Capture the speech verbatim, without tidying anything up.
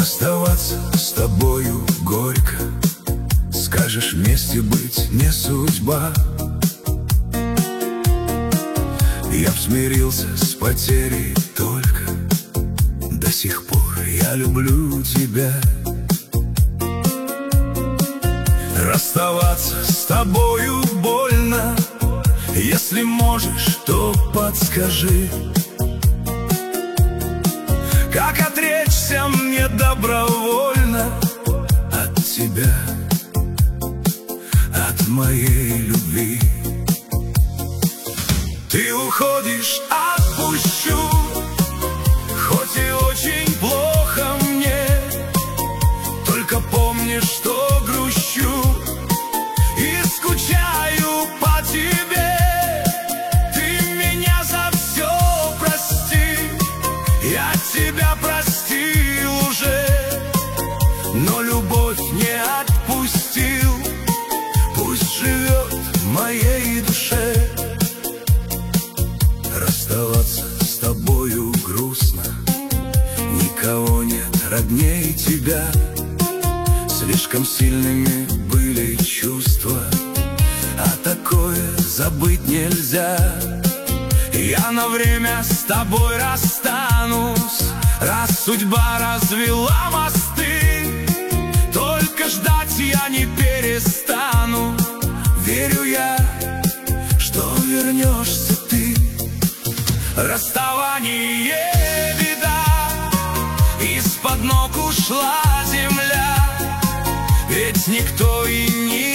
Расставаться с тобою горько, скажешь, вместе быть не судьба. Я б смирился с потерей, только до сих пор я люблю тебя. Расставаться с тобою больно, если можешь, то подскажи, как отречься мне добровольно от тебя, от моей любви. Ты уходишь, отпущу, хоть и очень плохо мне, только помни, что грущу и скучаю по тебе. Ты меня за все прости, я тебя простил уже, но любовь не отпустил, пусть живет в моей душе. Расставаться с тобою грустно, никого нет родней тебя. Слишком сильными были чувства, а такое забыть нельзя. Я на время с тобой расстанусь, раз судьба развела мосты. Только ждать я не перестану, верю я, что вернешься ты. Расставание беда, из-под ног ушла земля, ведь никто и не